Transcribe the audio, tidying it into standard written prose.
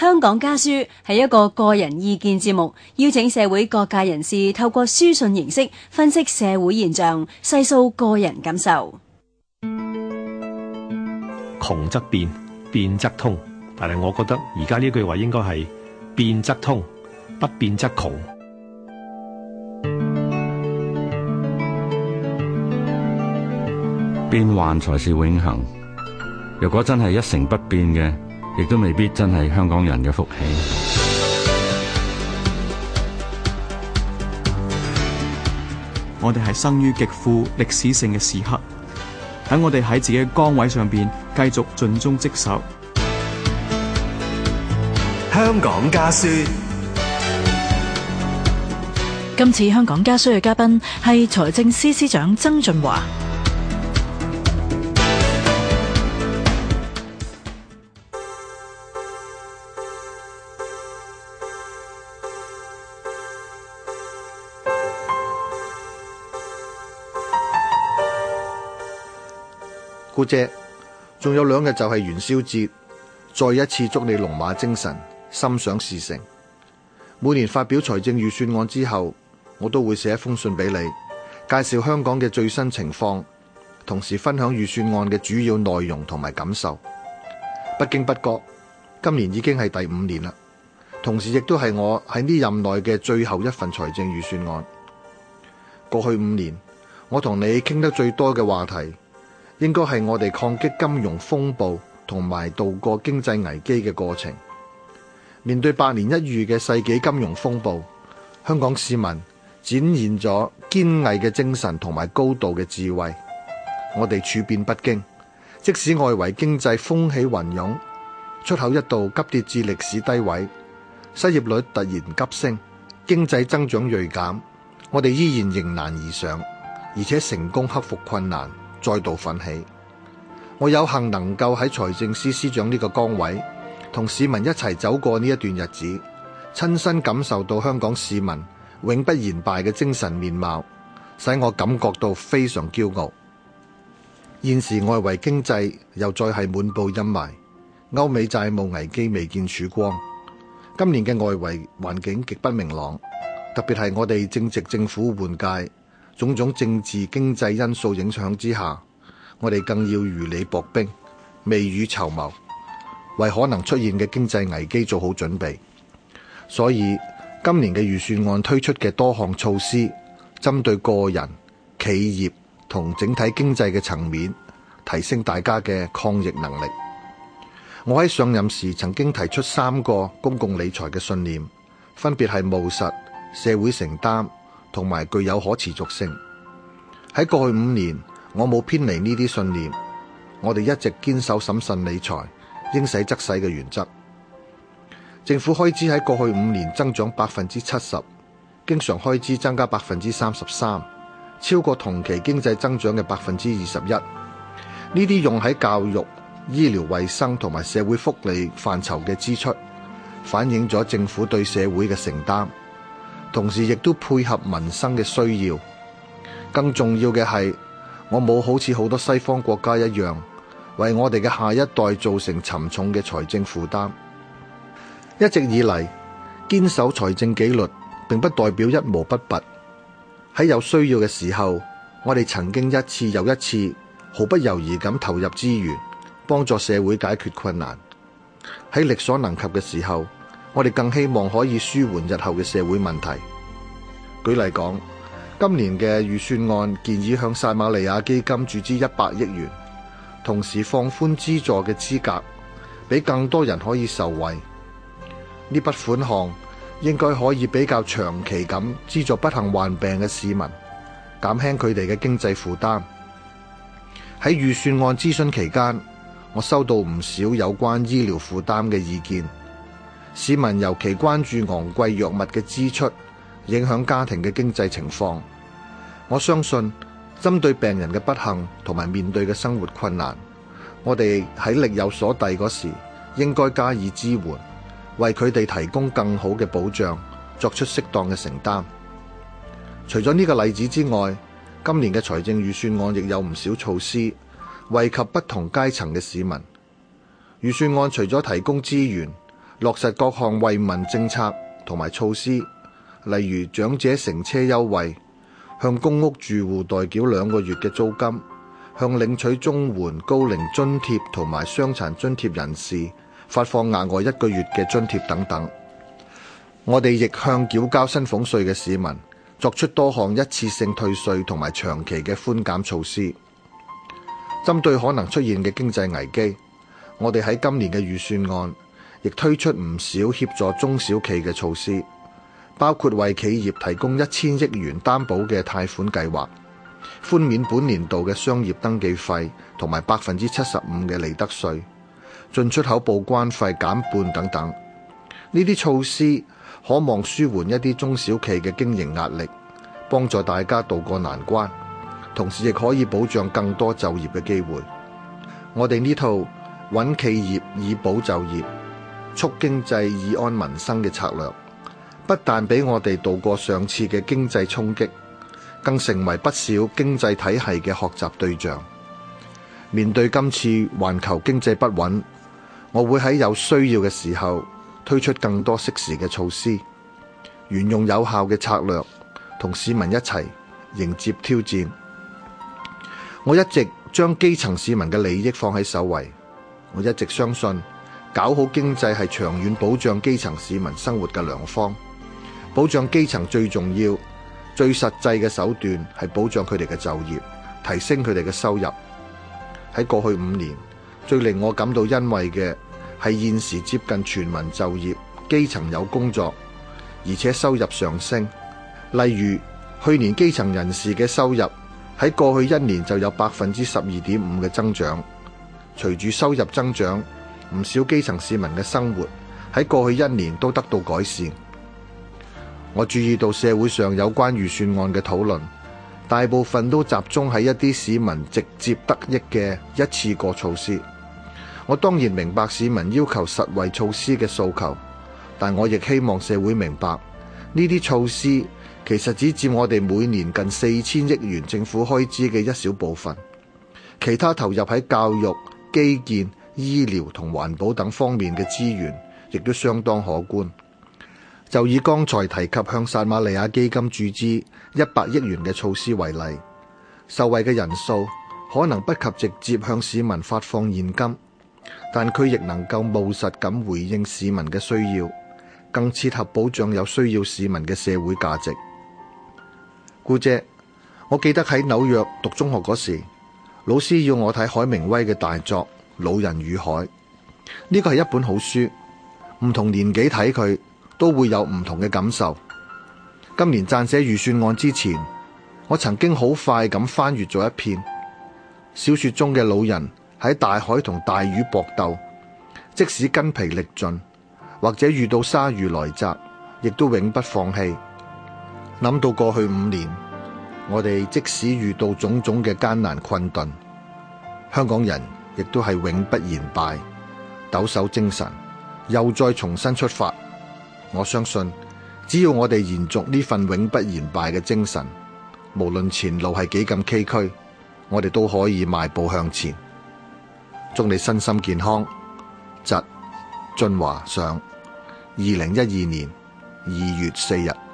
香港家書係一個個人意見節目，邀請社會各界人士透過書信形式分析社會現象，細數個人感受。 窮則變，變則通，但係我覺得而家呢句話應該係變則通，不變則窮。 變幻才是永恆。若果真係一成不變嘅，亦都未必真係香港人嘅福氣。 我哋係生於極富歷史性嘅時刻，等我哋喺自己嘅崗位上邊繼續盡忠職守。 香港家書。 今次香港家書嘅嘉賓係財政司司長曾俊華。 姑姐，仲有2日就係元宵節，再一次祝你龍馬精神，心想事成。每年發表財政預算案之後，我都會寫一封信俾你，介紹香港嘅最新情況，同時分享預算案嘅主要內容同埋感受。不經不覺，今年已經係第5年啦，同時亦都係我喺呢任內嘅最後一份財政預算案。過去5年，我同你傾得最多嘅話題，應該係我哋抗擊金融風暴同埋度過經濟危機嘅過程。面對百年一遇嘅世紀金融風暴，香港市民展現咗堅毅嘅精神同埋高度嘅智慧。我哋處變不驚，即使外圍經濟風起雲湧，出口一度急跌至歷史低位，失業率突然急升，經濟增長銳減，我哋依然迎難而上，而且成功克服困難，再度奮起。我有幸能夠喺財政司司長呢個崗位，同市民一齊走過呢一段日子，親身感受到香港市民永不言敗嘅精神面貌，使我感覺到非常驕傲。現時外圍經濟又再係滿布陰霾，歐美債務危機未見曙光，今年嘅外圍環境極不明朗，特別係我哋正值政府換屆，種種政治經濟因素影響之下，我哋更要如履薄冰，未雨綢繆，為可能出現嘅經濟危機做好準備。所以今年嘅預算案推出嘅多項措施，針對個人、企業同整體經濟嘅層面，提升大家嘅抗逆能力。我喺上任時曾經提出3個公共理財嘅信念，分別係務實、社會承擔同埋具有可持續性。喺過去5年，我冇偏離呢啲信念，我哋一直堅守審慎理財、應使則使嘅原則。政府開支喺過去5年增長70%，經常開支增加33%，超過同期經濟增長嘅21%。呢啲用喺教育、醫療衛生同埋社會福利範疇嘅支出，反映咗政府對社會嘅承擔，同時亦都配合民生嘅需要。更重要嘅係，我冇好似好多西方國家一樣，為我哋嘅下一代造成沉重嘅財政負擔。一直以嚟，堅守財政紀律並不代表一毛不拔。喺有需要嘅時候，我哋曾經一次又一次毫不猶豫咁投入資源，幫助社會解決困難。喺力所能及嘅時候，我哋更希望可以舒緩日後嘅社會問題。舉例講，今年嘅預算案建議向撒瑪利亞基金注資100億元，同時放寬資助嘅資格，俾更多人可以受惠。呢筆款項應該可以比較長期咁資助不幸患病嘅市民，減輕佢哋嘅經濟負擔。喺預算案諮詢期間，我收到唔少有關醫療負擔嘅意見，市民尤其關注昂貴藥物嘅支出，影響家庭嘅經濟情況。我相信針對病人嘅不幸同埋面對嘅生活困難，我哋喺力有所逮嗰時，應該加以支援，為佢哋提供更好嘅保障，作出適當嘅承擔。除咗呢個例子之外，今年嘅財政預算案亦有唔少措施，惠及不同階層嘅市民。預算案除咗提供資源， 落實各項惠民政策同埋措施，例如長者乘車優惠，向公屋住戶代繳2個月嘅租金，向領取綜援、高齡津貼同埋傷殘津貼人士發放額外1個月嘅津貼等等。我哋亦向繳交薪俸稅嘅市民作出多項一次性退稅同埋長期嘅寬減措施。針對可能出現嘅經濟危機，我哋喺今年嘅預算案亦推出唔少協助中小企嘅措施，包括為企業提供1000億元擔保嘅貸款計劃，寬免本年度嘅商業登記費同埋75%嘅利得稅，進出口報關費減半等等。呢啲措施可望舒緩一啲中小企嘅經營壓力，幫助大家渡過難關，同時亦可以保障更多就業嘅機會。我哋呢套穩企業以保就業、促經濟以安民生嘅策略，不但俾我哋渡過上次嘅經濟衝擊，更成為不少經濟體系嘅學習對象。面對今次環球經濟不穩，我會喺有需要嘅時候推出更多適時嘅措施，沿用有效嘅策略，同市民一齊迎接挑戰。我一直將基層市民嘅利益放喺首位，我一直相信搞好經濟係長遠保障基層市民生活嘅良方。保障基層最重要、最實際嘅手段係保障佢哋嘅就業，提升佢哋嘅收入。喺過去5年，最令我感到欣慰嘅係現時接近全民就業，基層有工作，而且收入上升。例如，去年基層人士嘅收入喺過去1年就有12.5%嘅增長。隨住收入增長，唔少基層市民嘅生活喺過去1年都得到改善。我注意到社會上有關預算案嘅討論，大部分都集中喺一啲市民直接得益嘅一次過措施。我當然明白市民要求實惠措施嘅訴求，但我亦希望社會明白，呢啲措施其實只佔我哋每年近4000億元政府開支嘅一小部分，其他投入喺教育、基建、醫療同環保等方面嘅資源亦都相當可觀。就以剛才提及向撒瑪利亞基金注資100億元嘅措施為例，受惠嘅人數可能不及直接向市民發放現金，但佢亦能夠務實咁回應市民嘅需要，更切合保障有需要市民嘅社會價值。姑姐，我記得喺紐約讀中學嗰時，老師要我睇海明威嘅大作《老人與海》，呢個係一本好書，唔同年紀睇佢都會有唔同嘅感受。今年撰寫預算案之前，我曾經好快咁翻閱咗一篇小說中嘅老人喺大海同大魚搏鬥，即使筋疲力盡，或者遇到鯊魚來襲，亦都永不放棄。諗到過去5年，我哋即使遇到種種嘅艱難困頓，香港人亦都係永不言敗，抖擻精神，又再重新出發。我相信，只要我哋延續呢份永不言敗嘅精神，無論前路係幾咁崎嶇，我哋都可以邁步向前。祝你身心健康。侄，俊華上，2012年2月4日。